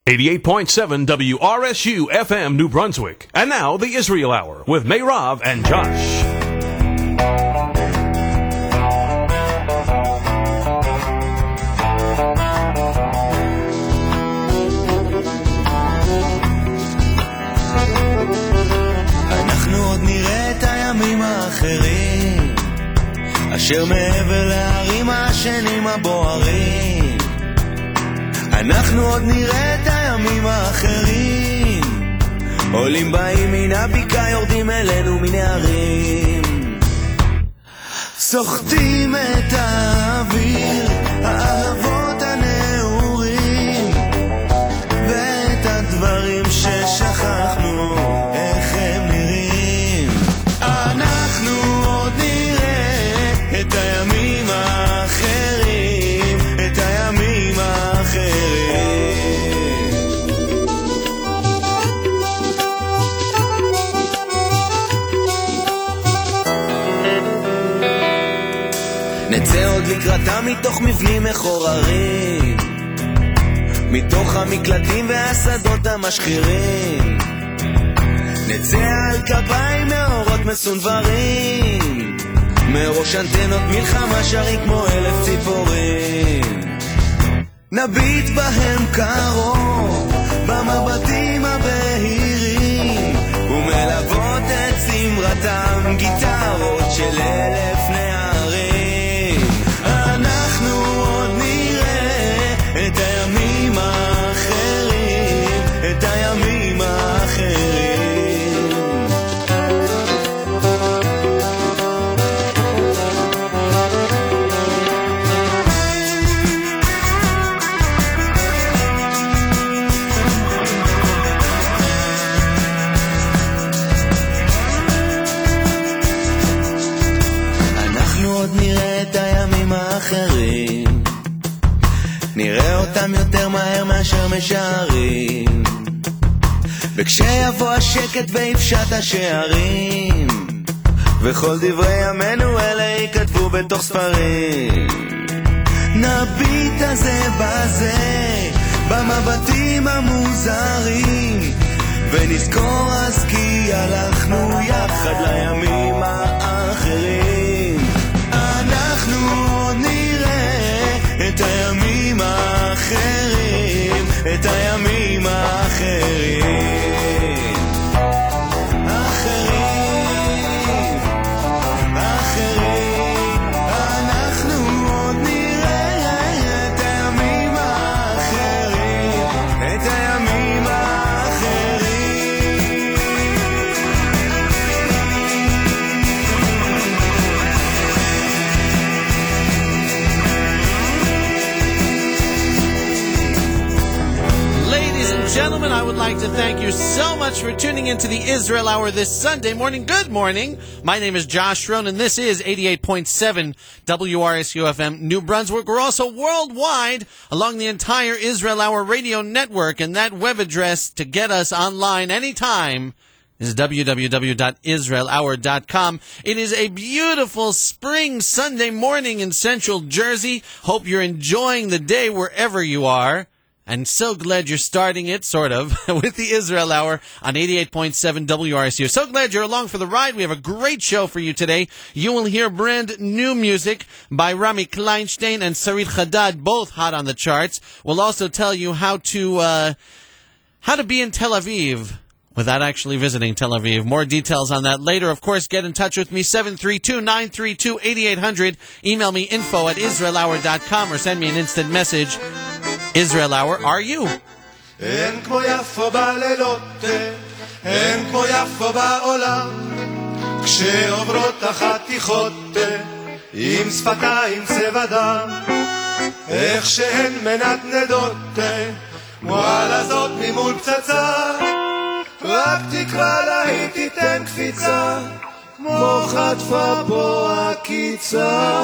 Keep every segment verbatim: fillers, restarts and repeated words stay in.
eighty-eight point seven W R S U F M New Brunswick. And now the Israel Hour with Meirav and Josh. אנחנו עוד נראה את הימים האחרים אשר מעבר להרים השנים הבוערים. אנחנו עוד נראה את הימים האחרים עולים באים מן הבקעה יורדים אלינו מן הערים סוחטים את האוויר האהבות הנעורים ואת הדברים ששכחנו איך הם נראים. אנחנו עוד נראה את הימים האחרים את הימים האחרים נצא עוד לקראתם מתוך מבנים מחוררים מתוך המקלטים והשדות המשחירים נצא על כפיים מאורות מסונברים מראש אנטנות מלחמה שרים כמו אלף ציפורים נביט בהם קרוב במבטים הבהירים ומלוות את צמרתם גיטרות של אלף נערים. אנחנו עוד נראה את הימים האחרים את הימים האחרים נראה אותם יותר מהר מאשר משערים וכשיבוא השקט ויפשט השערים וכל דברי ימינו אלה ייכתבו בתוך ספרים נביט הזה בזה במבטים המוזרים ונזכור אז כי הלכנו יחד לימים האחרים. אנחנו עוד נראה את הימים האחרים את הימים האחרים אחרים אחרים אנחנו עוד נראה את הימים האחרים את הימים האחרים Gentlemen, I would like to thank you so much for tuning into the Israel Hour this Sunday morning. Good morning. My name is Josh Rohn, and this is eighty-eight point seven W R S U F M New Brunswick. We're also worldwide along the entire Israel Hour radio network, and that web address to get us online anytime is w w w dot israel hour dot com. It is a beautiful spring Sunday morning in Central Jersey. Hope you're enjoying the day wherever you are. And so glad you're starting it, sort of, with the Israel Hour on eighty-eight point seven W R S U. So glad you're along for the ride. We have a great show for you today. You will hear brand new music by Rami Kleinstein and Sarit Haddad, both hot on the charts. We'll also tell you how to, uh, how to be in Tel Aviv without actually visiting Tel Aviv. More details on that later. Of course, get in touch with me, seven three two, nine three two, eight eight zero zero. Email me info at israel hour dot com or send me an instant message. Israel Hour, are you? אין כמו יפו בלילות, אין כמו יפו בעולם, כשעוברות החתיכות עם שפתיים צבע דם, איך שהן מנדנדות, מועל הזאת ממול פצצה, רק תקרא לה היא תיתן קפיצה, כמו חטפה פה הקיצה.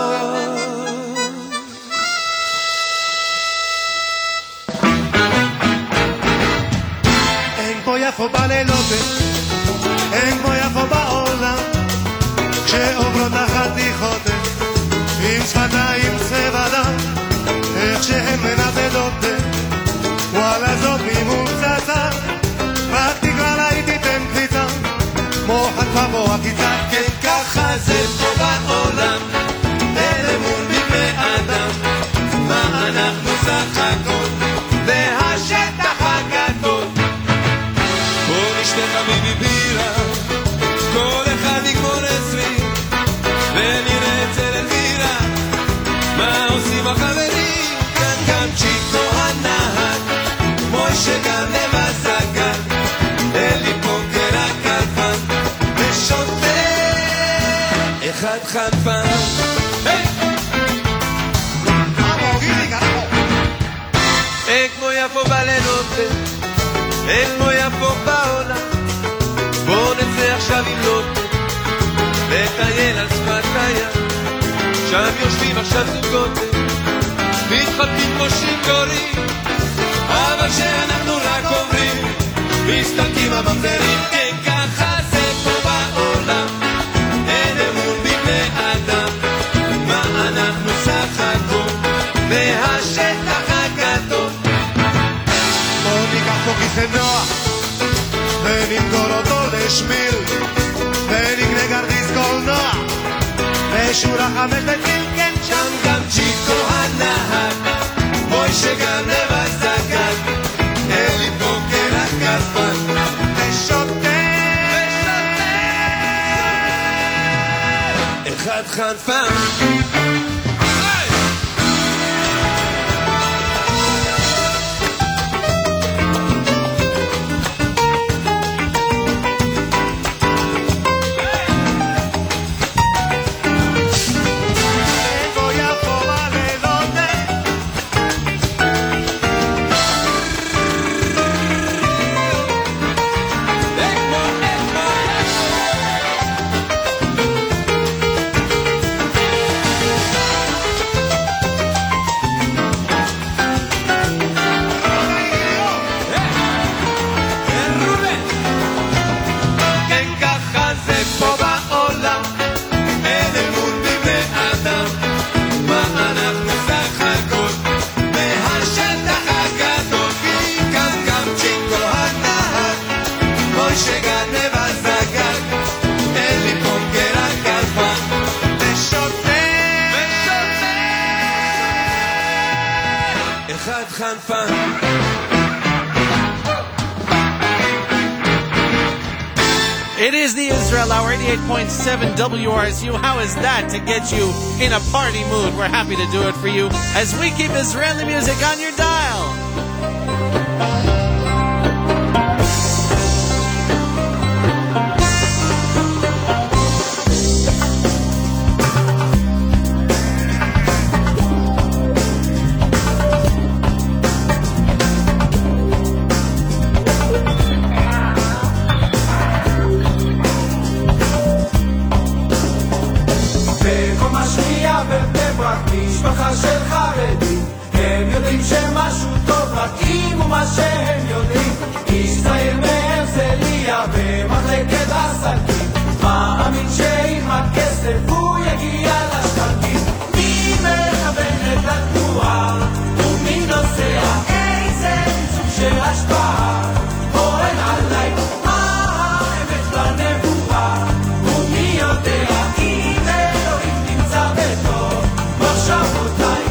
כמו יפו בלילות, אין כמו יפו בעולם, כשעוברות החתיכות עם שפתיים צבע דם, איך שהן מנדנדות, וואלה זו לעשות ממול פצצה, רק תקרא לה היא תיתן קפיצה, כמו חטפה או עקיצה. כן ככה זה פה בעולם, אין אמון בבני אדם, מה אנחנו סך הכל והשטח הגדול. בוא נשתה חביבי בירה, כל אחד יגמור עשרים, ונראה אצל אלמירה מה עושים החברים. כאן גם צ'יקו הנהג, מוישה גם לבזגן, אלי פוקר הקלפן ושוטה אחד חנפן. אין כמו יפו בלילות, אין כמו יפו בעולם, בוא נצא עכשיו עם לוטו לטייל על שפת הים, שם יושבים עכשיו זוגות מתחבקים כמו שיכורים, אבל שאנחנו רק עוברים מסתלקים הממזרים. כן ככה זה פה בעולם, אין אמון בבני אדם, מה אנחנו סך הכל והשטח הגדול. בוא ניקח פה כיסא נוח ונמכור אותו לשמיל, ונקנה כרטיס קולנוע בשורה חמש בציר. כן שם גם צ'יקו הנהג, מוישה גם לבזגן, אלי פוקר הקלפן ושוטה אחד חנפן. It is the Israel Hour, eighty-eight point seven W R S U. How is that to get you in a party mood? We're happy to do it for you as we keep Israeli music on your dial. משפחה של חרדים, הם יודעים שמשהו טוב רק אם ומה שהם יודעים. איש צעיר מהרצליה במחלקת עסקים, מאמין שעם הכסף הוא יגיע לשחקים. מי מכוון את התנועה ומי נוסע, איזה סוג של השפעה פועל עליי, מה האמת בנבואה ומי יודע אם אלוהים נמצא בטוב מחשבותיי.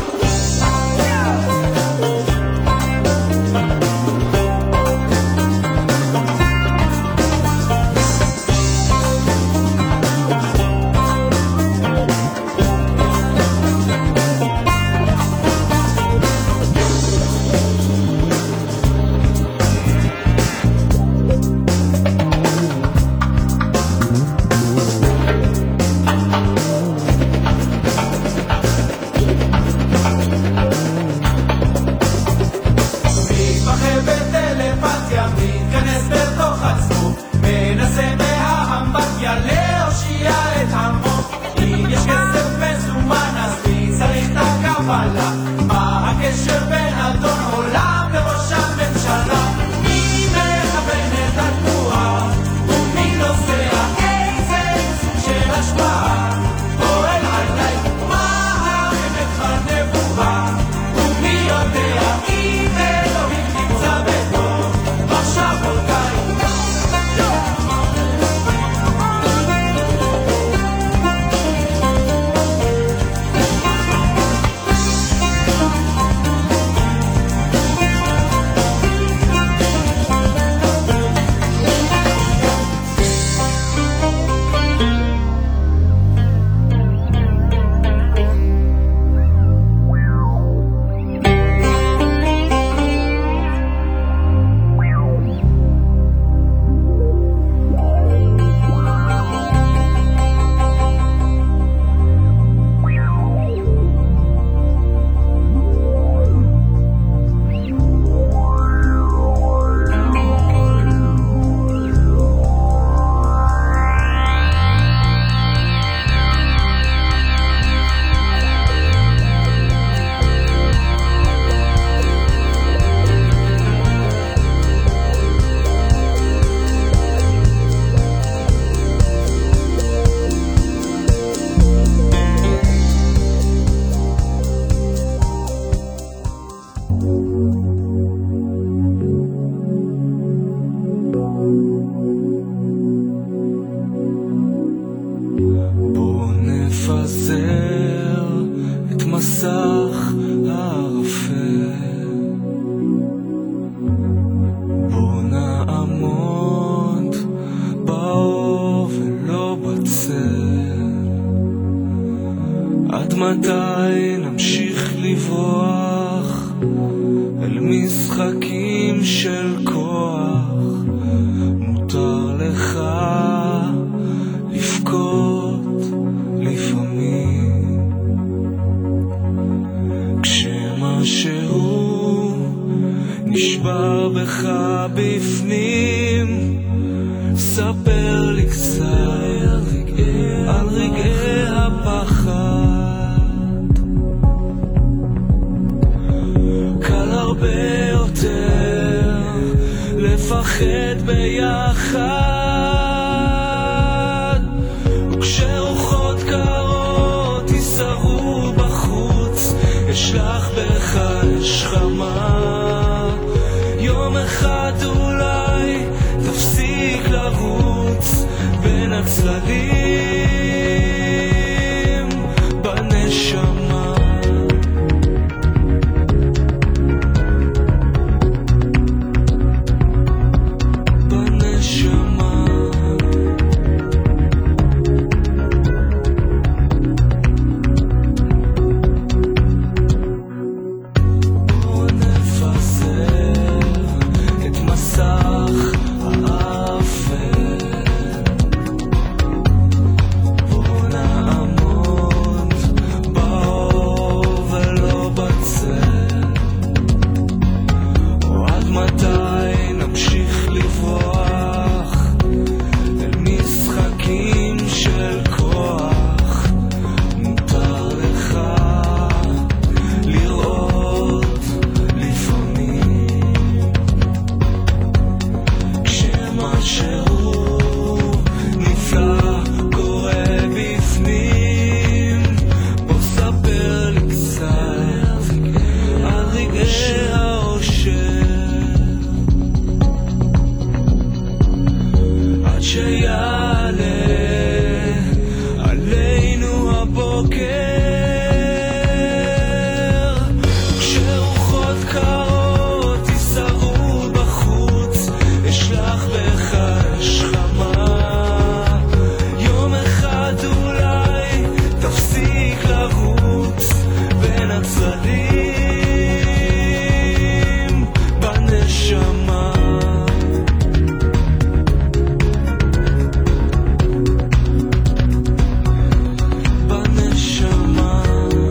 מתי נמשיך לברוח אל משחקים של כוח? מותר לך לבכות לפעמים כשמשהו נשבר בך בפנים. ספר לי קצת על רגעי הפחד. קל הרבה יותר לפחד ביחד, וכשרוחות קרות יסערו בחוץ, אשלח בך אש חמה. יום אחד אולי תפסיק לרוץ בין הצללים בנשמה. בנשמה בוא נפזר את מסך האפל, בוא נעמוד באור ולא בצל. עד מתי נמשיך לברוח אל משחקים של כוח? מותר לך לראות לפעמים כשמשהו נפלא קורה בפנים. בוא ספר לי קצת על רגעי האושר, עד שיעלה עלינו הבוקר, כשרוחות קרות יסערו בחוץ, אשלח בך אש חמה. יום אחד אולי תפסיק לרוץ בין הצללים בנשמה. בנשמה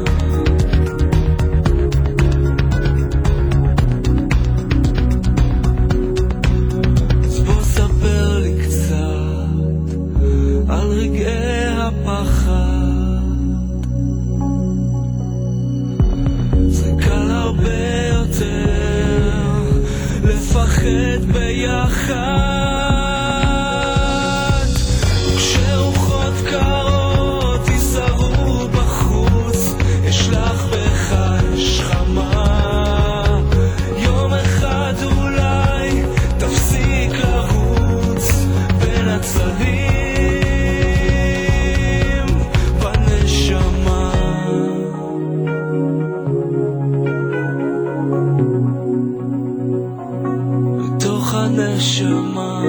אז בוא ספר לי קצת על רגעי הפחד. זה קל הרבה יותר לפחד ביחד, וכשרוחות קרות יסערו בחוץ, אשלח בך אש חמה. יום אחד אולי תפסיק לרוץ בין הצללים בנשמה. בתוך הנשמה.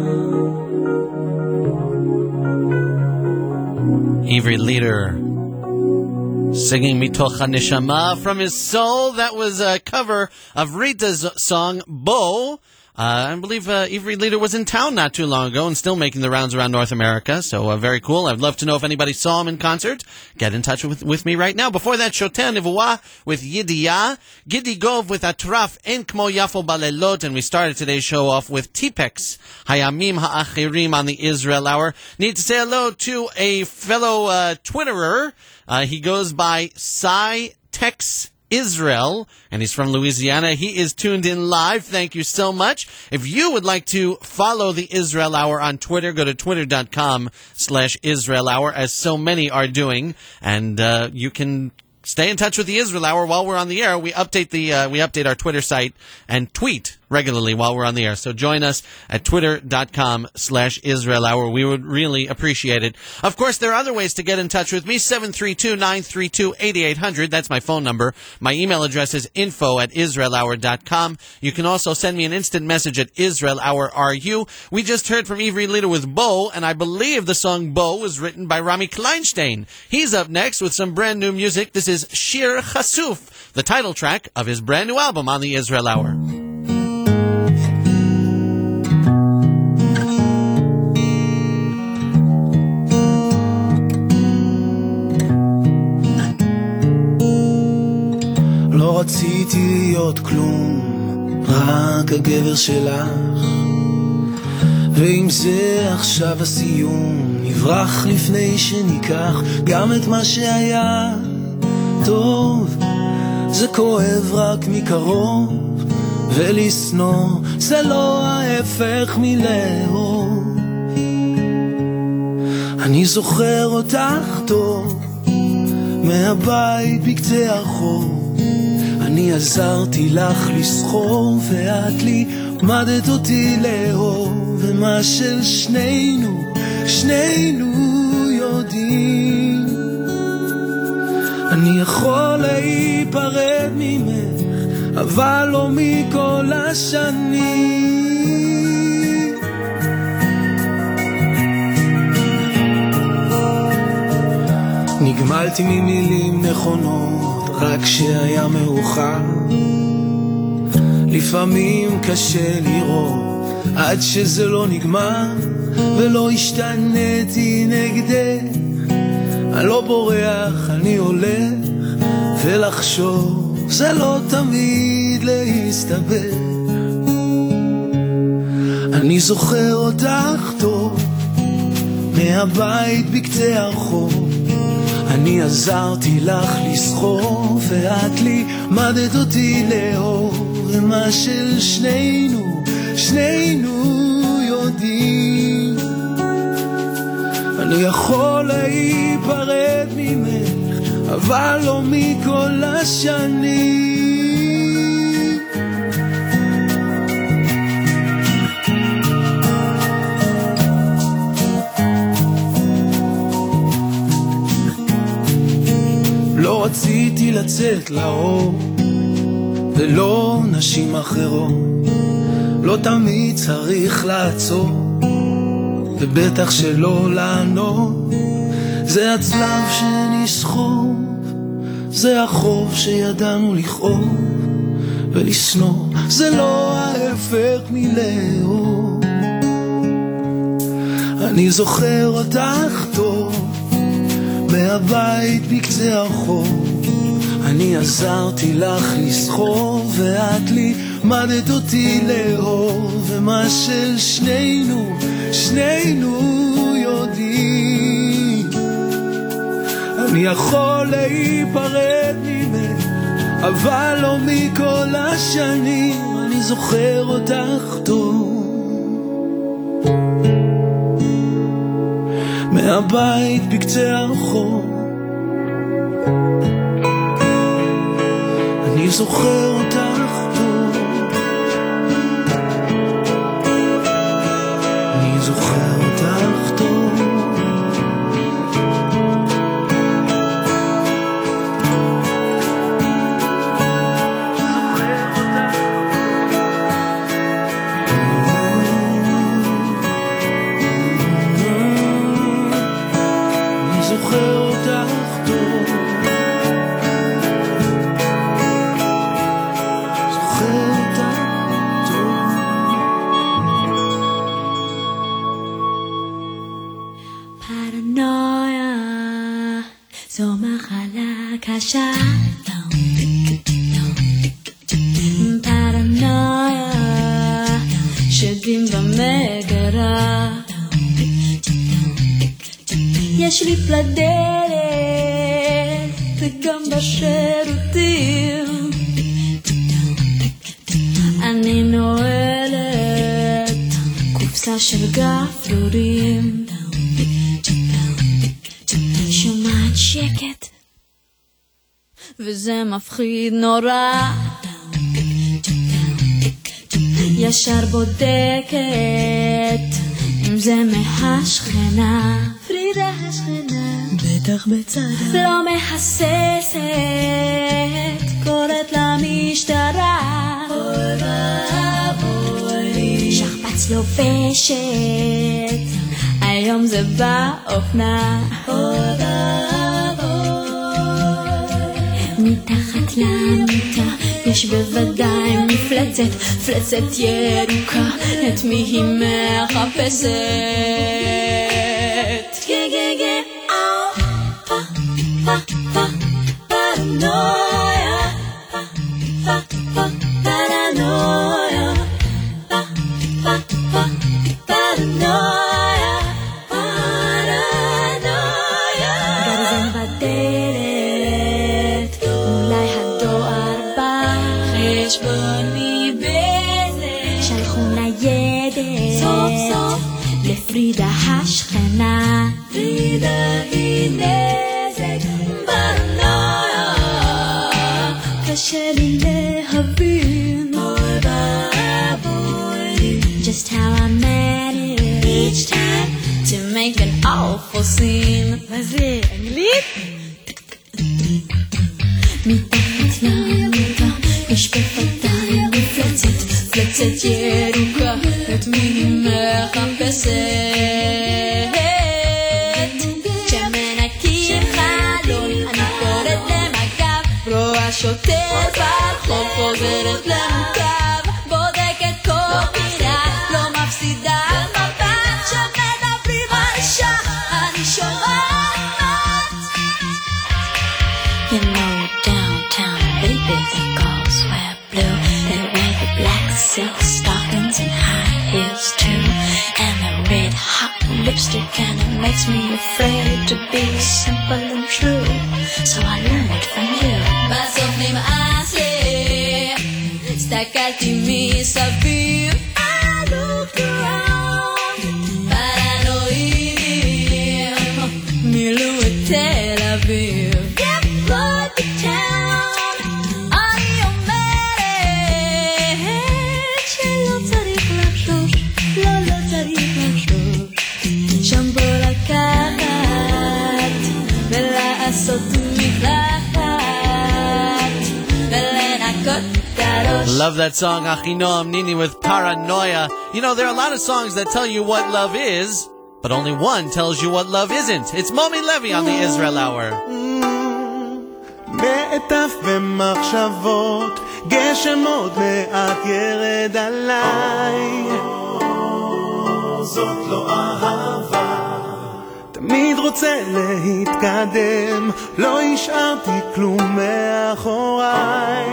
Avery Leader singing Mitoch HaNeshama from his soul. That was a cover of Rita's song, Bo. Uh, I believe uh, Avery Leader was in town not too long ago and still making the rounds around North America, so uh, very cool. I'd love to know if anybody saw him in concert. Get in touch with, with me right now. Before that, Shoter Nevuah with Yidiyah, Giddy Gov with Atraf En Kmo Yafo Balelot, and we started today's show off with T-Pex, Hayamim Ha'achirim on the Israel Hour. Need to say hello to a fellow uh, Twitterer. Uh, he goes by Cy Tex Israel, and he's from Louisiana. He is tuned in live. Thank you so much. If you would like to follow the Israel Hour on Twitter, go to twitter.com slash Israel Hour, as so many are doing, and uh, you can stay in touch with the Israel Hour while we're on the air. We update the uh, we update our Twitter site and tweet regularly while we're on the air. So join us at twitter.com slash Israel Hour. We would really appreciate it. Of course, there are other ways to get in touch with me. seven three two, nine three two, eight eight zero zero. That's my phone number. My email address is info at israel hour dot com. You can also send me an instant message at Israel Hour R U. We just heard from Ivri Litter with Bo, and I believe the song Bo was written by Rami Kleinstein. He's up next with some brand new music. This is Shir Chasuf, the title track of his brand new album on the Israel Hour. לא רציתי להיות כלום, רק הגבר שלך, ואם זה עכשיו הסיום, נברח לפני שניקח גם את מה שהיה טוב. זה כואב רק מקרוב, ולסנוע זה לא ההפך מלאהוב. אני זוכר אותך טוב, מהבית בקצה הרחוב, אני עזרתי לך לסחוב, ואת לימדת אותי לאהוב, ומה של שנינו, שנינו יודעים. אני יכול להיפרד ממך, אבל לא מכל השנים. נגמלתי ממילים נכונות, רק שהיה מאוחר. לפעמים קשה לראות עד שזה לא נגמר, ולא השתניתי נגדך. אני לא בורח, אני הולך, ולחשוב זה לא תמיד להסתבר. אני זוכר אותך טוב, מהבית בקצה הרחוב, אני עזרתי לך לסחוב, ואת לימדת אותי לאהוב, ומה של שנינו, שנינו יודעים. אני יכול להיפרד ממך, אבל לא מכל השנים. לא רציתי לצאת לאור, ולא נשים אחרות. לא תמיד צריך לעצור, ובטח שלא לענות. זה הצלב שנסחוב, זה החוב שידענו לכאוב, ולסנוע זה לא ההפך מלאהוב. אני זוכר אותך טוב, מהבית בקצה הרחוב, אני עזרתי לך לסחוב, ואת לימדת אותי לאהוב, ומה של שנינו, שנינו יודעים. אני יכול להיפרד ממך, אבל לא מכל השנים. אני זוכר אותך טוב, מהבית בקצה הרחוב, אני זוכר אותך טוב, אני זוכר אותך טוב. פרנויה שדים במגרה, יש לי פלדרת וגם בשירותים, אני נועלת קופסה של גפרורים, שומעת שקט וזה מפחיד נורא, ישר בודקת אם זה מהשכנה, פרידה השכנה, בטח בצדה, לא מהססת, קוראת למשטרה, אוי ואבוי, שכפ"ץ לובשת, היום זה באופנה, אוי ואבוי, מתחת למיטה יש בוודאי מפלצת, מפלצת ירוקה, את מי היא מחפשת? גה גה גה אאו, פה פה פה פרנויה, פה פה פה פרנויה, פה פה פה פרנויה, פרנויה. גרזן בדלת, אולי הדואר בא, חשבון מבזק, שלחו ניידת, סוף סוף לפרידה השכנה, פרידה היא נזק פרנויה, קשה לי להבין, אוי ואבוי, just how I manage each time to make an awful scene. מה זה, אנגלית? מתחת למיטה יש בוודאי מפלצת, מפלצת ירוקה, את מי היא מחפשת? כשמנקים חלון אני קוראת למג"ב, רואה שוטר ברחוב חוזרת למוקב, בודקת כל פינה, לא מפסידה מבט, שמדברים על אישה אני שומעת. You know downtown baby the girls wear blue, they wear the black silk stockings and high heels too, and the red hot lipstick, and it makes me afraid to be simple and true, so I learned it from you. בסוף נמאס לי, הסתכלתי מסביב, I looked around, פרנואידים מילאו את תל אביב. Flood the town, אני אומרת שלא צריך לחשוש, לא לא צריך לחשוש, שם בוא לקחת ולעשות מקלחת ולנקות את הראש. Love that song, Achinoam Nini with Paranoia. You know, there are a lot of songs that tell you what love is, but only one tells you what love isn't. It's Momi Levy on the Israel Hour. מעטף ומחשבות, גשם עוד מעט ירד עליי, זאת לא אהבה, תמיד רוצה להתקדם, לא השארתי כלום מאחוריי,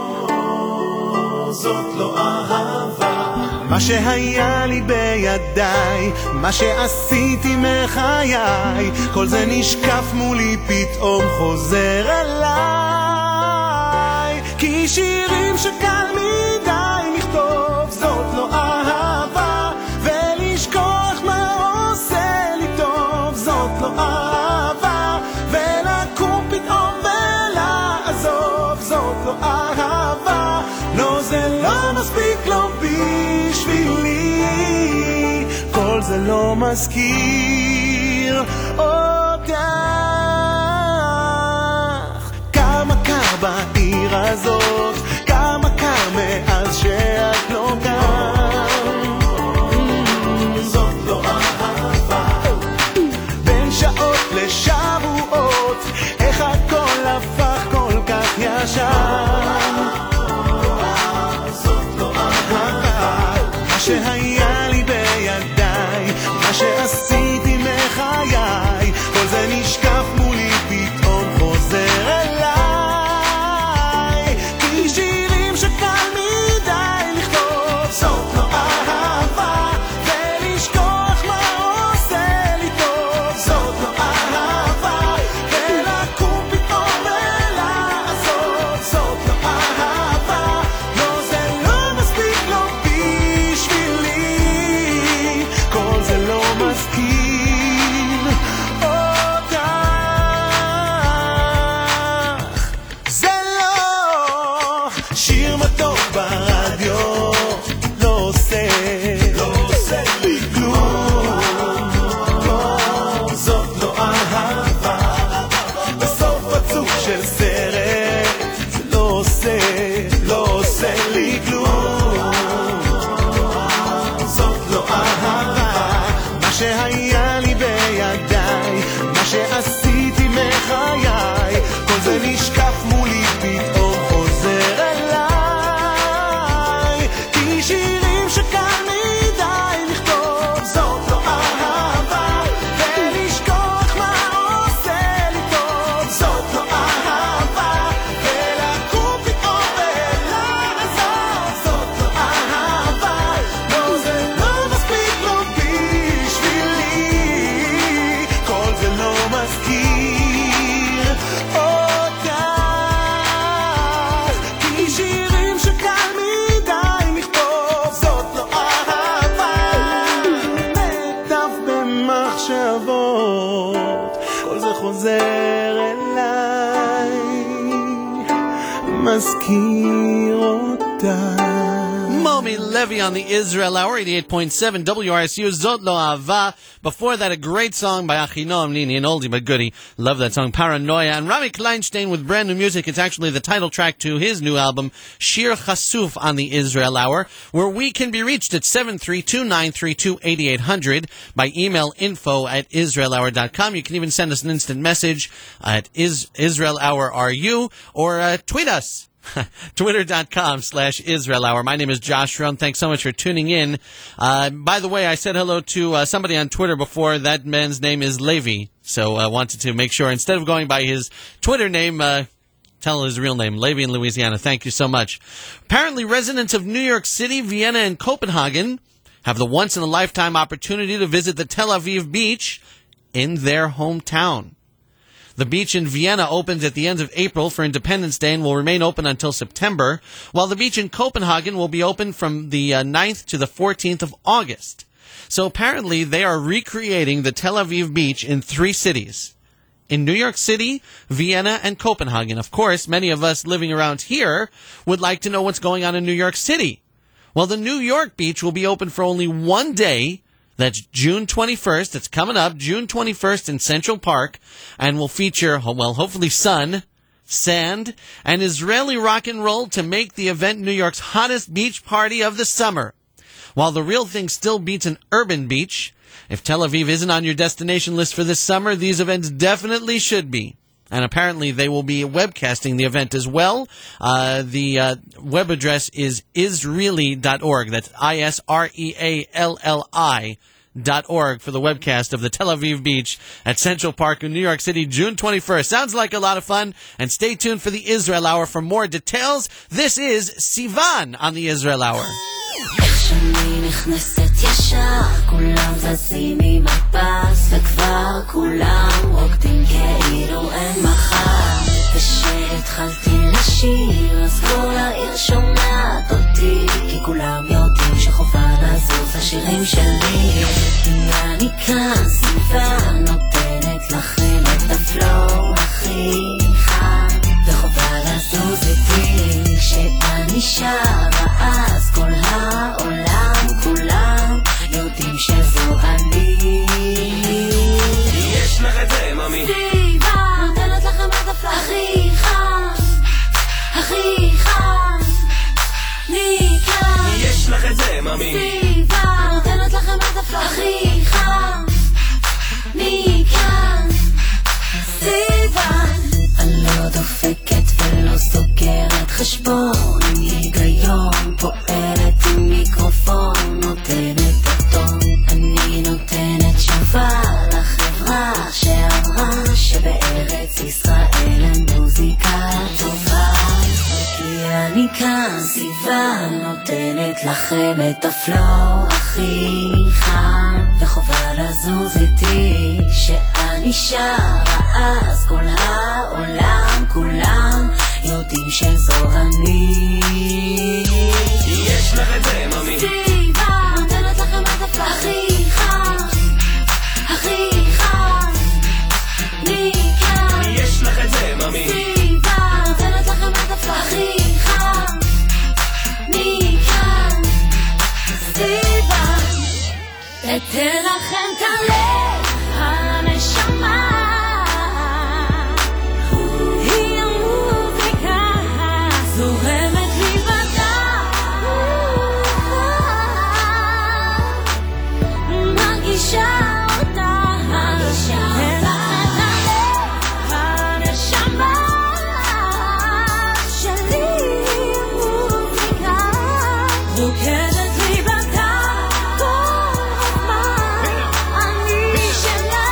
זאת לא אהבה, מה שהיה לי בידיי, מה שעשיתי מחיי, כל זה נשקף מולי, פתאום חוזר אליי, כי שירים שקל מדי לכתוב, זאת לא אהבה, ולשכוח מה עושה לי טוב, זאת לא אהבה, ולקום פתאום ולעזוב, זאת לא אהבה, לא זה לא מספיק, לא בשבילי, כל זה לא מזכיר אותך. כמה קר בעיר הזאת, כמה קר מאז שאת לא כאן, זאת לא אהבה, בין שעות לשבועות, איך הכל הפך כל כך ישר, מה שהיה לי בידיי, מה שעשיתי מחיי, כל זה נשקף מולי, פתאום חוזר אליי, כי שירים שקל מדי לכתוב, זאת לא אהבה, ולשכוח מה עושה לי טוב, זאת לא אהבה, ולקום פתאום ולעזוב, זאת לא אהבה, לא זה לא מספיק, לא בשבילי, מזכיר אותה. Momi Levy on the Israel Hour, eighty-eight point seven W R S U, Zot Lo Ahava. Before that, a great song by Achinoam Nini, an oldie but goodie. Love that song, Paranoia. And Rami Kleinstein with brand new music. It's actually the title track to his new album, Shir Chasuf, on the Israel Hour, where we can be reached at seven three two, nine three two, eight eight hundred by email info at israel hour dot com. You can even send us an instant message at is, Israel Hour R U or uh, tweet us. Twitter.com slash Israel Hour. My name is Josh Rohn. Thanks so much for tuning in. Uh, by the way, I said hello to uh, somebody on Twitter before. That man's name is Levi. So I uh, wanted to make sure, instead of going by his Twitter name, uh, tell his real name, Levi in Louisiana. Thank you so much. Apparently, residents of New York City, Vienna, and Copenhagen have the once-in-a-lifetime opportunity to visit the Tel Aviv beach in their hometown. The beach in Vienna opens at the end of April for Independence Day and will remain open until September, while the beach in Copenhagen will be open from the uh, ninth to the fourteenth of August. So apparently they are recreating the Tel Aviv beach in three cities. In New York City, Vienna, and Copenhagen. Of course, many of us living around here would like to know what's going on in New York City. Well, the New York beach will be open for only one day. That's June twenty-first. It's coming up, June twenty-first in Central Park, and will feature, well, hopefully sun, sand, and Israeli rock and roll to make the event New York's hottest beach party of the summer. While the real thing still beats an urban beach, if Tel Aviv isn't on your destination list for this summer, these events definitely should be. And apparently they will be webcasting the event as well. Uh, the uh, web address is israeli dot org. That's I S R E A L L I dot org for the webcast of the Tel Aviv beach at Central Park in New York City, June twenty-first. Sounds like a lot of fun. And stay tuned for the Israel Hour for more details. This is Sivan on the Israel Hour. כשאני נכנסת ישר כולם זזים עם הפס וכבר כולם רוקדים כאילו אין מחר כשהתחלתי לשיר אז כל העיר שומעת אותי כי כולם יודעים שחובה לזוז השירים שלי אני כאן סביבה נותנת לכם את הפלואו הכי חם וחובה לזוז איתי כשאני שרה אז כל העולם כולם יודעים שזו אני יש לך את זה ממי סביבה נותנת לכם את הפלואו הכי חם הכי חם אני כאן יש לך את זה ממי סביבה נותנת לכם את הפלואו הכי חם אני כאן סביבה אני לא דופקת ולא סוגרת חשבון עם היגיון פועלת עם מיקרופון נותנת בטון אני נותנת תשובה לחברה שאמרה שבארץ ישראל אין מוזיקה טובה כי אני כאן סביבה נותנת לכם את הפלואו הכי חם וחובה לזוז איתי שאני שרה אז כל העולם כולם יודעים שזו אני יש לך את זה ממי סביבה נותנת לכם את הפלואו הכי חם הכי חם אני כאן יש לך את זה ממי סביבה נותנת לכם את הפלואו הכי חם אני כאן סביבה אתן לכם את הלב הנשמה היא המוזיקה זורמת לי בדם מרגישה אותה אתן לכם את הלב הנשמה שלי המוזיקה רוקדת לי בדם כל הזמן אני שלה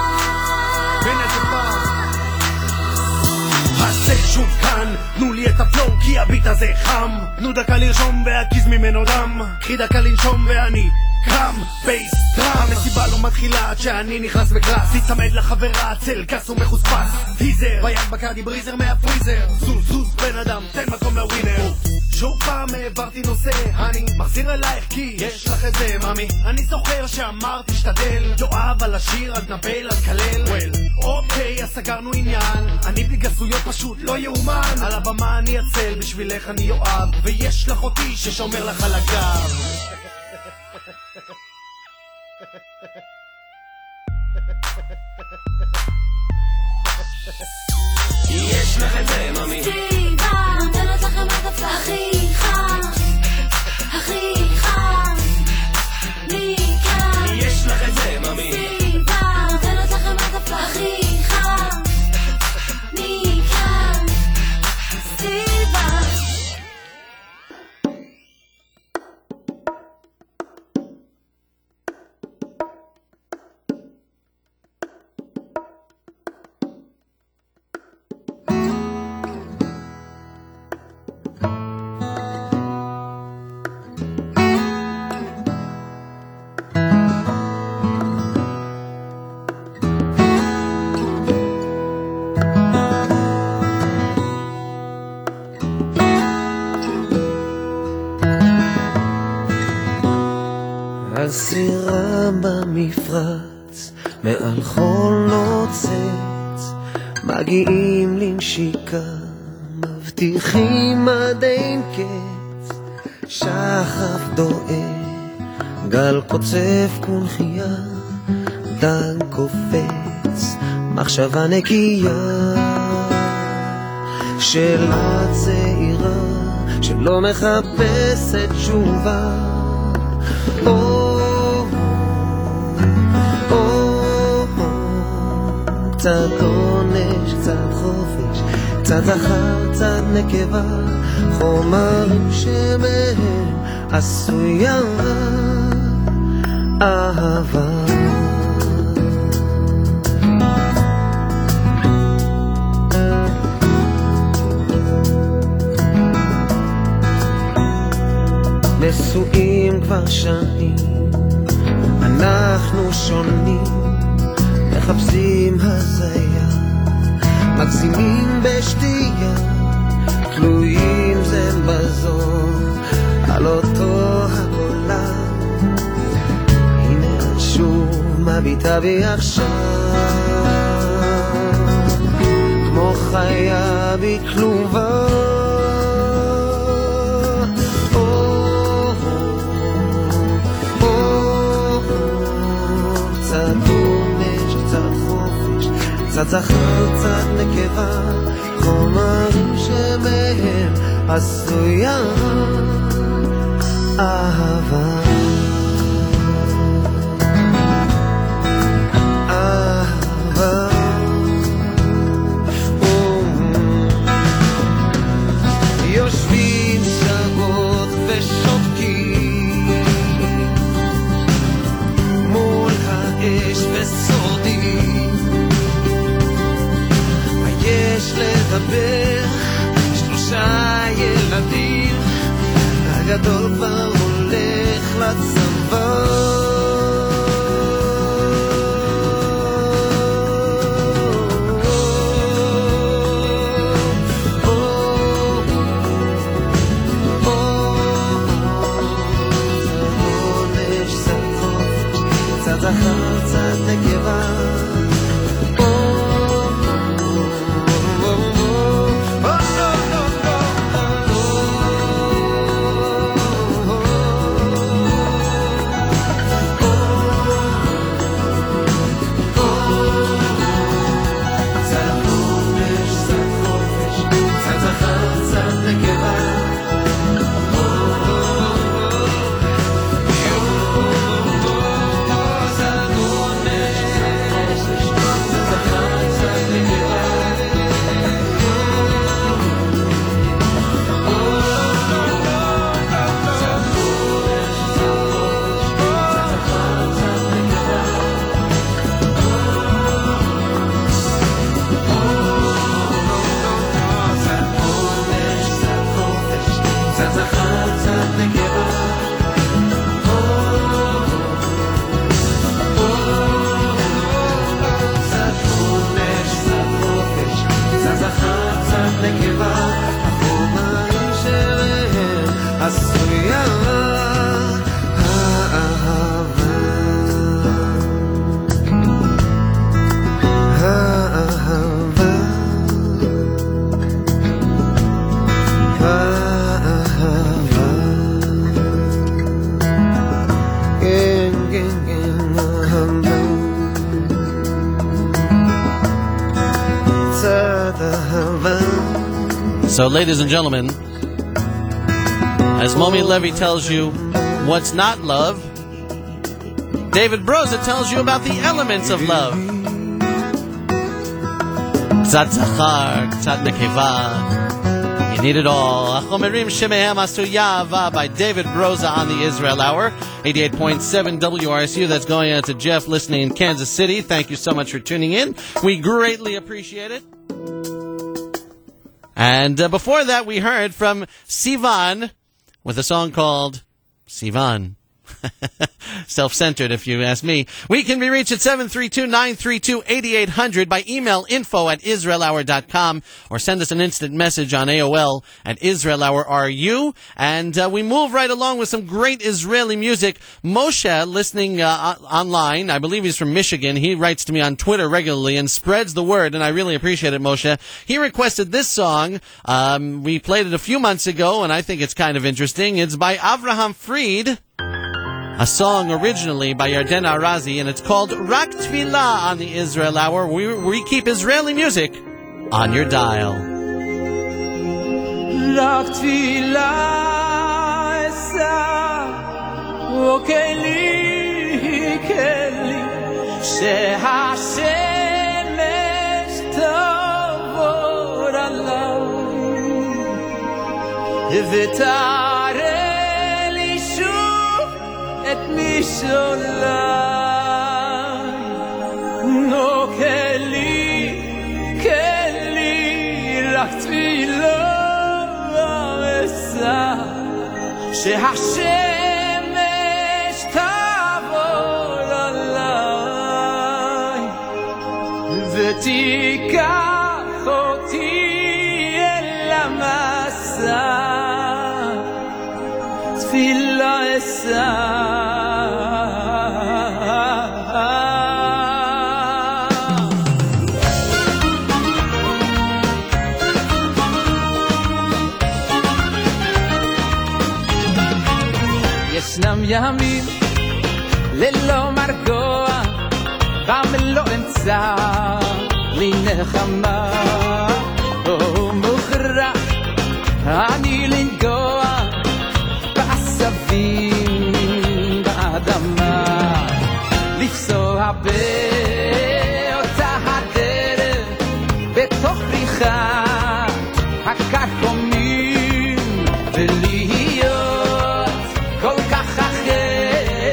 הסק שוב כאן, תנו לי את הפלואו כי הביט הזה חם תנו דקה לרשום והקיז ממנו דם קחי דקה לנשום ואני קם, בייס, דראם. המסיבה לא מתחילה עד שאני נכנס בקלאס. תצמד לחברה, צל, גס ומחוספס. טיזר, ביד בקרדי בריזר מהפריזר. זוז, זוז, בן אדם, תן מקום לווינר. שוב פעם העברתי נושא, אני מחזיר אלייך כי יש לך את זה, ממי. אני זוכר שאמרת תשתדל, יואב על השיר, עד נבל, עד כלל. וול, אוקיי, אז סגרנו עניין. אני בלי גסויות פשוט לא יאומן. על הבמה אני אצל, בשבילך אני יואב. ויש לך אותי ששומר לך על הגב. יש לך את זה, ממי. סטיבה, נותנת לכם עדפה הכי חם, הכי חם, מכאן. יש לך את זה, ממי. סטיבה, נותנת לכם עדפה הכי חם, מכאן. סטיבה. הסירה במפרץ, מעל חול נוצץ, מגיעים לנשיקה, מבטיחים עד אין קץ. שחף דואג, גל קוצף קונחייה, דג קופץ, מחשבה נקייה. שאלה צעירה, שלא מחפשת תשובה. קצת עונש, קצת חופש, קצת זכר, קצת נקבה, חומרים שמהם עשויה אהבה. נשואים כבר שנים, אנחנו שונים, מחפשים הזיה, מגזימים בשתייה, תלויים זה בזו על אותו הקולם. הנה שוב מביטה בי עכשיו, כמו חיה בכלובה. קצת זכר, קצת נקבה, חומרים שמהם עשויה אהבה. אהבה. יושבים שעות ושותקים מול האש וסודים, יש לדבר, שלושה ילדים, הגדול כבר הולך לצבא. עונש, קצת חופש, קצת זכר, קצת נקבה. So, ladies and gentlemen, as Momi Levy tells you what's not love, David Broza tells you about the elements of love. Tzad Zachar, Tzad Nekeva. You need it all. Achomerim Shemehem Asu Ya'ava by David Broza on the Israel Hour. eighty-eight point seven W R S U. That's going out to Jeff listening in Kansas City. Thank you so much for tuning in. We greatly appreciate it. And uh, before that, we heard from Sivan with a song called Sivan. Self-centered, if you ask me. We can be reached at seven three two, nine three two, eight eight zero zero by email info at israel hour dot com or send us an instant message on A O L at Israel Hour R U. And uh, we move right along with some great Israeli music. Moshe, listening uh, online, I believe he's from Michigan. He writes to me on Twitter regularly and spreads the word, and I really appreciate it, Moshe. He requested this song. Um, we played it a few months ago, and I think it's kind of interesting. It's by Avraham Fried. A song originally by Yarden Arazi, and it's called Rak Tfilah on the Israel Hour. We, we keep Israeli music on your dial. Rak Tfilah esa o keli keli shehashemesh tavor alai v'tareh et misholai no keli keli rak tfilah esa shehashemesh tavor alai v'tikach oti el hamasa tfilah esa. ישנם ימים ללא מרגוע, גם לא אמצע לי נחמה, ומוכרח אני לנגוע בעשבים באדמה, לפסוע באותה הדרך בתוך פריחת הקרקומים, ולהיות כל כך אחר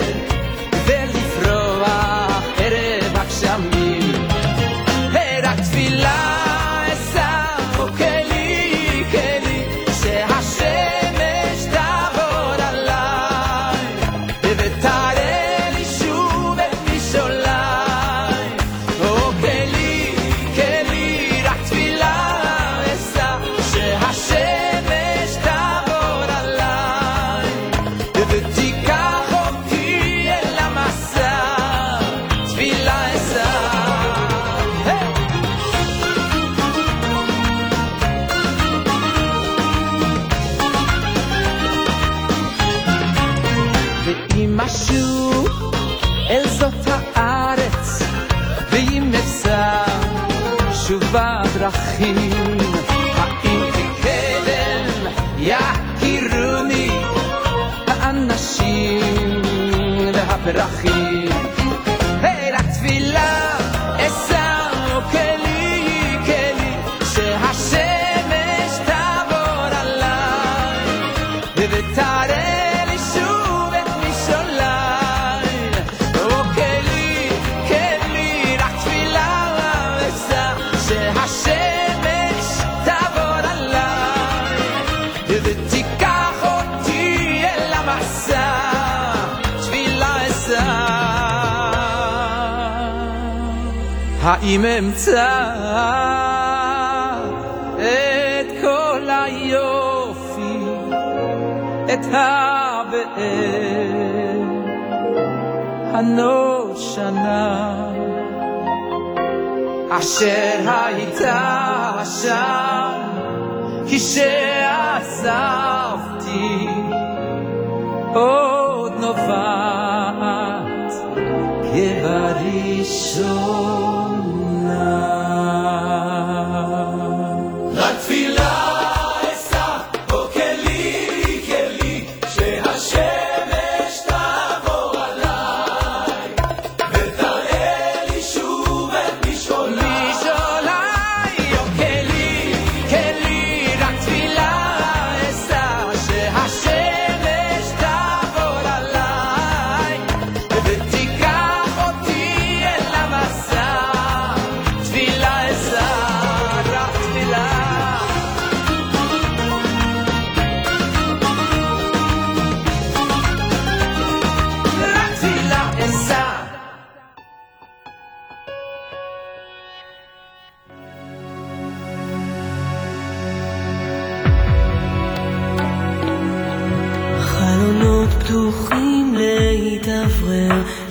ולפרוח ערב הגשמים. רק תפילה אשא וכלי כלי שהשמש תעבור עליי ותראה לי שוב את משעוליי. וכלי כלי רק תפילה אשא שהשמש תעבור עליי ותיקח אותי אל המסע. תפילה אשא. ואם אשוב אל זאת הארץ, ואם אפסע שוב בדרכים, האם בקדם יכירוני האנשים והפרחים. רק תפילה אשא וכלי כלי שהשמש תעבור עליי ותראה לי שוב את משעוליי. וכלי כלי רק תפילה אשא שהשמש תעבור עליי ותיקח אותי אל המסע. תפילה אשא. האם אמצא את כל היופי, את הבאר הנושנה אשר הייתה שם כשעזבתי, עוד נובעת כבראשונה. רק תפילה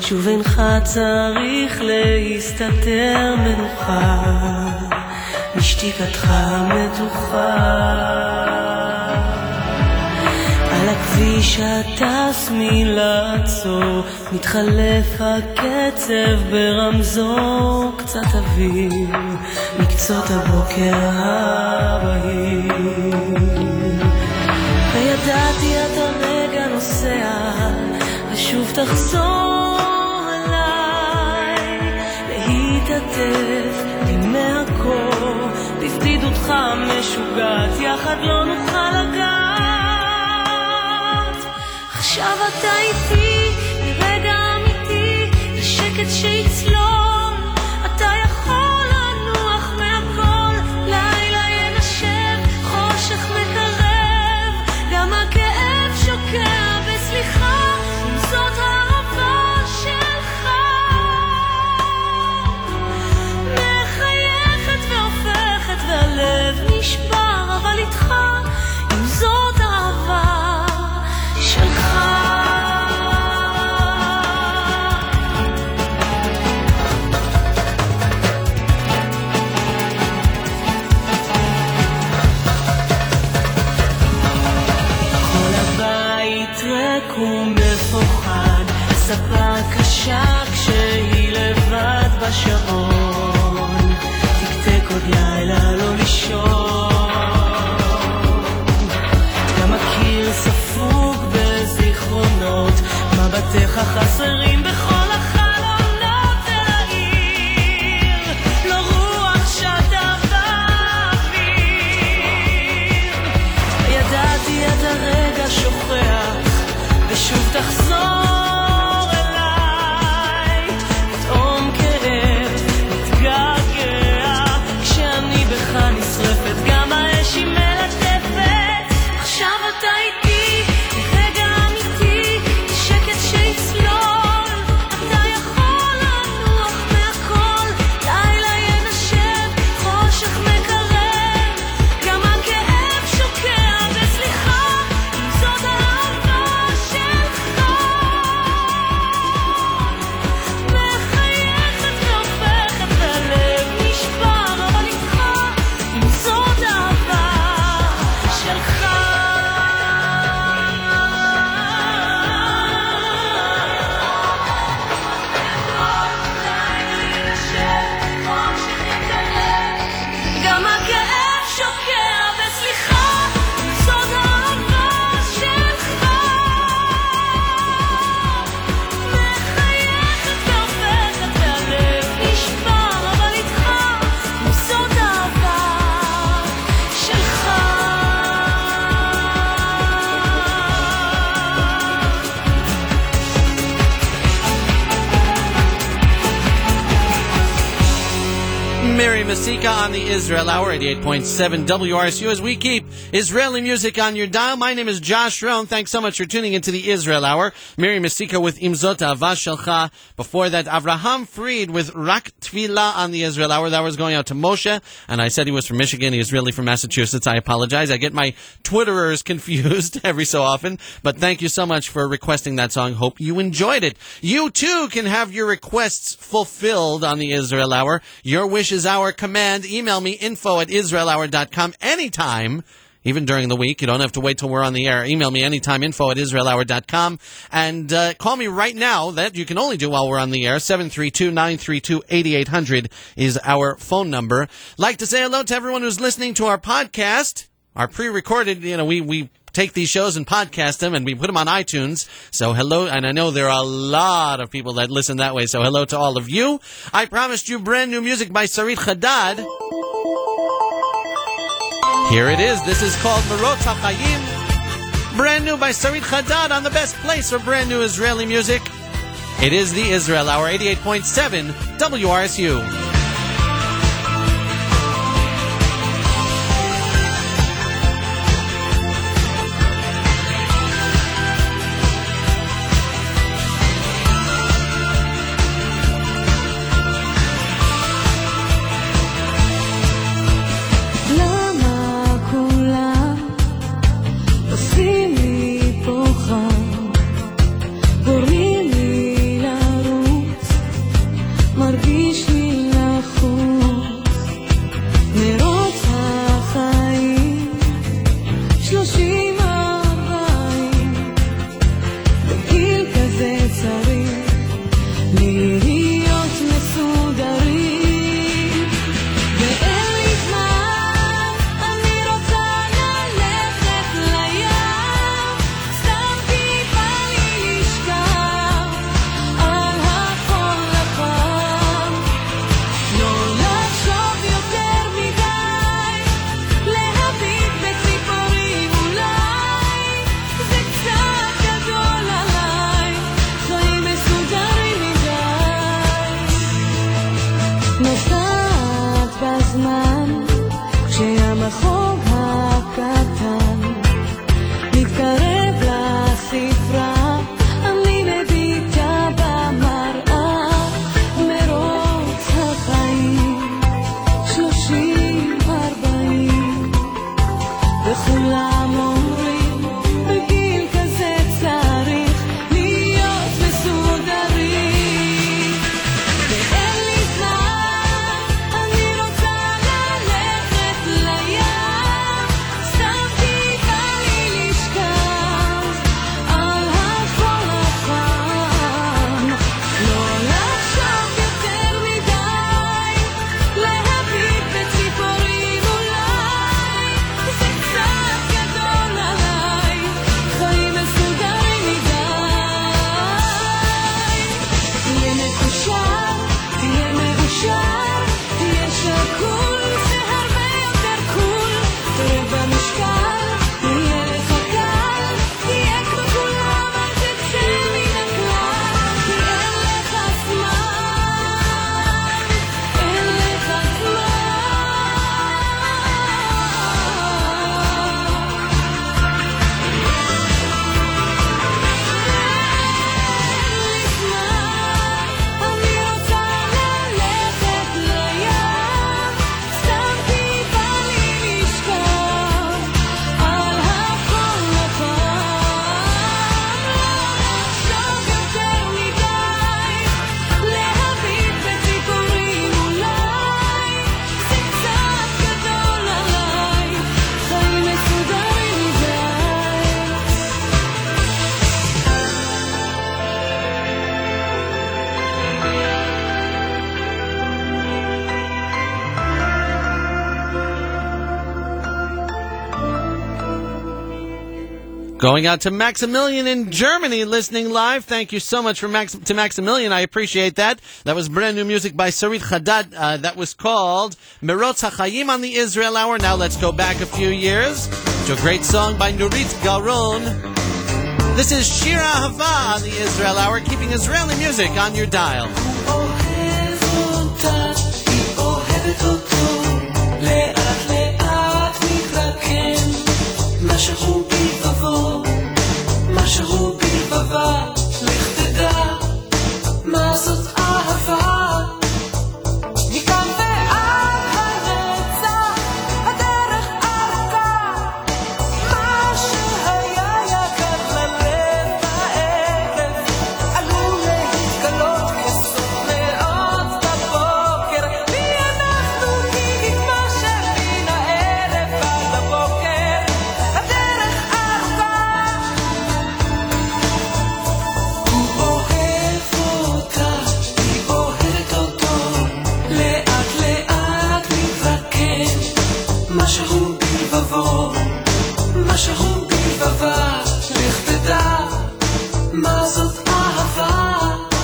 שוב אינך צריך להסתתר מנוחה משתיקתך מתוחה על הכביש הטס מלעצור מתחלף הקצב ברמזור קצת אוויר מקצות הבוקר הבהיר וידעתי אתה רגע נוסע ושוב תחזור אליי להתעטף בימי הקור בבדידותך משוגעת יחד לא נוכל לגעת עכשיו אתה איתי לרגע אמיתי לשקט שיצלול אתה יכול לנוח מהכל לילה ינשב חושך מקרב גם הכאב שוקע בסליחה זאת האהבה שלך מחייכת והופכת והלב נשבר אבל איתך אם זאת אהבה שלך כל הבית ריק ומפוחד ספה קשה כשהיא לבד בשעון תקתק עוד לילה לא לישון גם הקיר ספוג בזיכרונות מבטיך חסרים בכל החלונות אל העיר לא רוח שטה באוויר ידעתי את הרגע שוכח ושוב תחזור אליי פתאום כאב מתגעגע כשאני בך נשרפת גם האש היא מלטפת עכשיו אתה איתי רגע אמיתי שקט שיצלול אתה יכול לנוח מהכל לילה ינשב חושך מקרב גם הכאב שוקע בסליחה אם זאת האהבה שלך מחייכת והופכת והלב נשבר אבל איתך אם זאת אהבה שלך גם הכאב שוקע בסליחה זאת אהבה שלך מחייכת והופכת והלב נשבר אבל איתך אם זאת אהבה שלך Mary Masika on the Israel Hour, eighty-eight point seven W R S U, as we keep Israeli music on your dial. My name is Josh Rohn. Thanks so much for tuning into the Israel Hour. Mary Masika with Im Zot Ahava Shelcha. Before that, Avraham Fried with Rak Tefillah on the Israel Hour. That was going out to Moshe, and I said he was from Michigan. He is really from Massachusetts. I apologize. I get my Twitterers confused every so often, but thank you so much for requesting that song. Hope you enjoyed it. You, too, can have your requests fulfilled on the Israel Hour. Your wish is our command. Email me, info at israel hour dot com, anytime, even during the week. You don't have to wait till we're on the air. Email me anytime, info at israel hour dot com, and uh, call me right now. That you can only do while we're on the air. seven three two, nine three two, eight eight zero zero is our phone number. Like to say hello to everyone who's listening to our podcast, our pre-recorded, you know, we, we take these shows and podcast them, and we put them on iTunes. So hello, and I know there are a lot of people that listen that way, so hello to all of you. I promised you brand new music by Sarit Haddad. Here it is. This is called Marot HaChayim. Brand new by Sarit Haddad on the best place for brand new Israeli music. It is the Israel Hour, eighty-eight point seven W R S U. עושים לי פה חם, גורמים לי לרוח Going out to Maximilian in Germany, listening live. Thank you so much for Max- to Maximilian. I appreciate that. That was brand new music by Sarit Haddad. Uh, that was called Merotz HaChayim on the Israel Hour. Now let's go back a few years to a great song by Nurit Galron. This is Shir Ahava on the Israel Hour, keeping Israeli music on your dial. משהו בלבבו, משהו בלבבה, לך תדע מה זאת אהבה. מכאן ועד הנצח, הדרך ארוכה, מה שהיה יקר ללב בערב, עלול להתגלות כסוף מאוד בבוקר, מי אנחנו כי נגמר שבין הערב עד הבוקר. משהו בלבבו, משהו בלבבה, לך תדע מה זאת אהבה.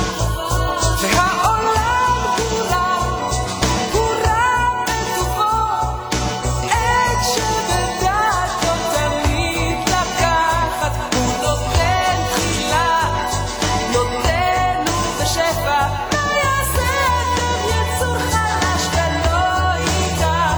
והעולם כולם, כולם בטובו, את שבדעתו תמיד לקחת, הוא נותן תחילה, נותן ובשפע, מה יעשה גם יצור חלש ולא ייקח.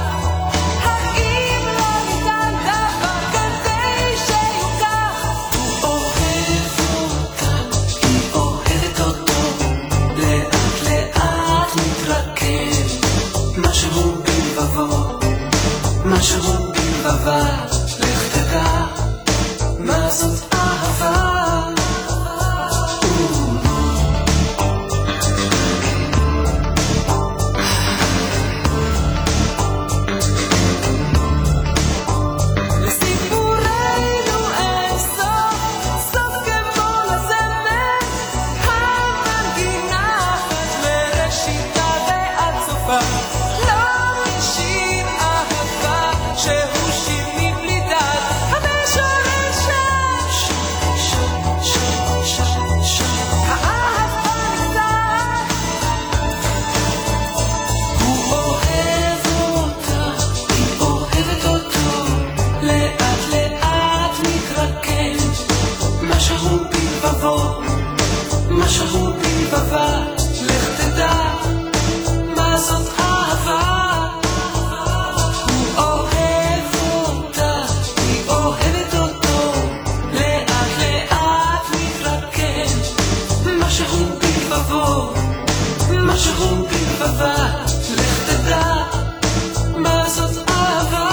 משהו בלבבה, לך תדע מה זאת אהבה. לסיפורנו אין סוף, סוף כמו לזמר, המנגינה אחת לראשיתה ועד סופה. שהוא שיר מבלי דעת, המשורר שם, האהבה נקטעת, הוא אוהב אותה, היא אוהבת אותו, לאט לאט מתרקם, משהו בלבבו, משהו בלבבה, לך תדע מה זאת אהבה. משהו בלבבה, לך תדע מה זאת אהבה.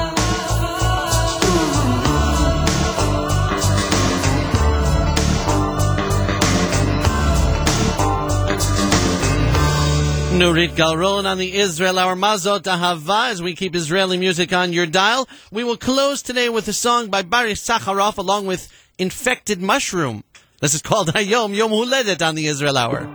Nurit Galron on the Israel Hour, Mazot Ahava, as we keep Israeli music on your dial. We will close today with a song by Boris Sakharov along with Infected Mushroom. This is called Hayom Yom Huledet on the Israel Hour.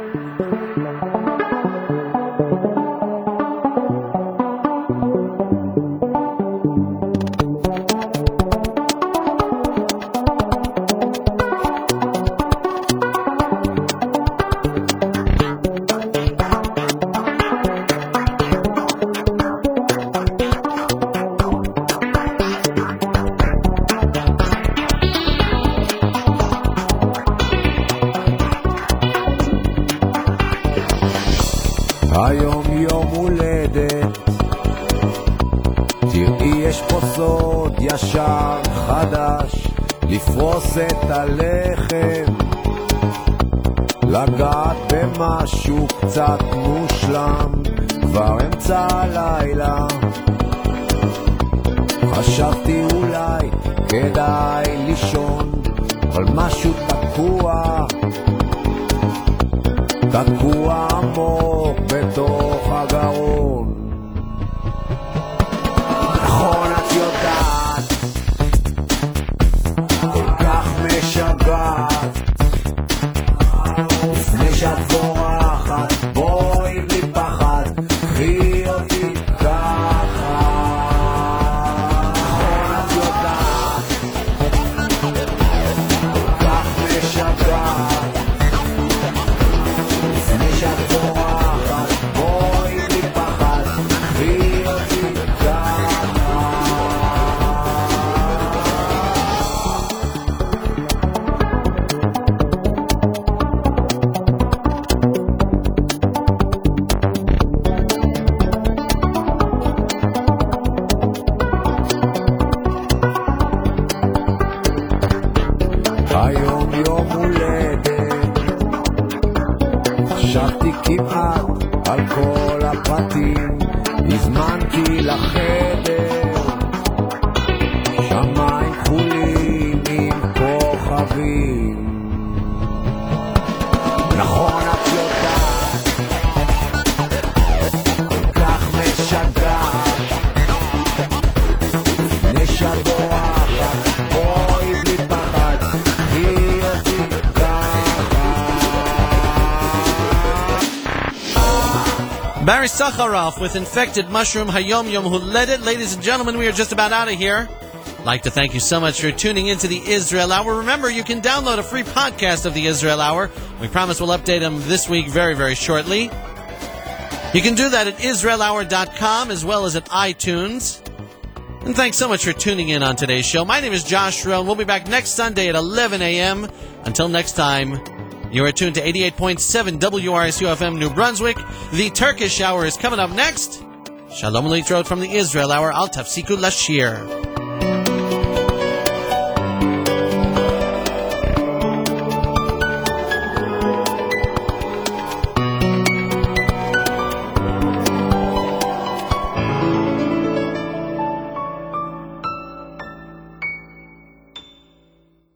היום יום הולדת, תראי יש פה סוד ישר חדש, לפרוס את הלחם, לגעת במשהו קצת מושלם, כבר אמצע הלילה, חשבתי אולי כדאי לישון, אבל משהו תקוע, תקוע עמוק בתוך הגרון. נכון את יודעת, כל כך משגעת, לפני שאת בורחת, בואי בלי פחד, קחי אותי ככה. נכון את יודעת, חשבתי כמעט על כל הפרטים, הזמנתי לחדר שמיים כחולים עם כוכבים. נכון את יודעת, כל כך משגעת, נשבועחת, בואי בלי פחד, היא אותי Barry Sakharov with Infected Mushroom Hayom Yom Huledet. Ladies and gentlemen, we are just about out of here. I'd like to thank you so much for tuning into the Israel Hour. Remember, you can download a free podcast of the Israel Hour. We promise we'll update them this week very, very shortly. You can do that at israel hour dot com as well as at iTunes. And thanks so much for tuning in on today's show. My name is Josh Rohn. We'll be back next Sunday at eleven a.m. Until next time, you are tuned to eighty-eight point seven W R S U F M New Brunswick. The Turkish Hour is coming up next. Shalom Alitro from the Israel Hour. Al Tafsiku Lashir.